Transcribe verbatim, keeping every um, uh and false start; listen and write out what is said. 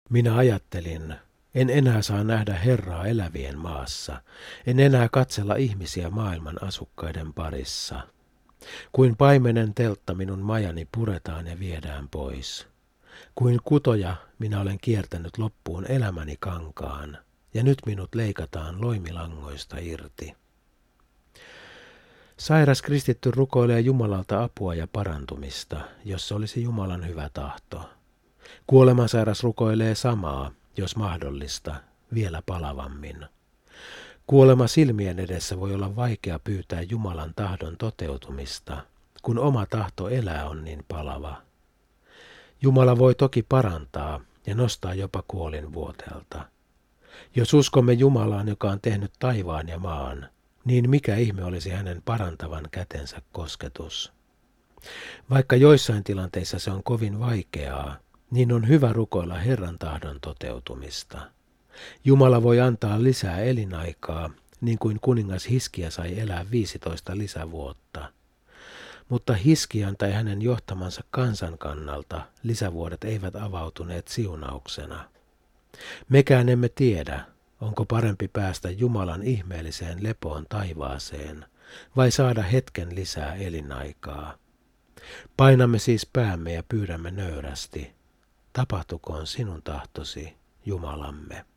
Minä ajattelin, en enää saa nähdä Herraa elävien maassa, en enää katsella ihmisiä maailman asukkaiden parissa. Kuin paimenen teltta minun majani puretaan ja viedään pois. Kuin kutoja minä olen kiertänyt loppuun elämäni kankaan, ja nyt minut leikataan loimilangoista irti. Sairas kristitty rukoilee Jumalalta apua ja parantumista, jos se olisi Jumalan hyvä tahto. Kuolemansairas rukoilee samaa, jos mahdollista, vielä palavammin. Kuolema silmien edessä voi olla vaikea pyytää Jumalan tahdon toteutumista, kun oma tahto elää on niin palava. Jumala voi toki parantaa ja nostaa jopa kuolinvuoteelta. Jos uskomme Jumalaan, joka on tehnyt taivaan ja maan, niin mikä ihme olisi hänen parantavan kätensä kosketus? Vaikka joissain tilanteissa se on kovin vaikeaa, niin on hyvä rukoilla Herran tahdon toteutumista. Jumala voi antaa lisää elinaikaa, niin kuin kuningas Hiskia sai elää viisitoista lisävuotta. Mutta Hiskian tai hänen johtamansa kansan kannalta lisävuodet eivät avautuneet siunauksena. Mekään emme tiedä, onko parempi päästä Jumalan ihmeelliseen lepoon taivaaseen vai saada hetken lisää elinaikaa. Painamme siis päämme ja pyydämme nöyrästi. Tapahtukoon sinun tahtosi, Jumalamme.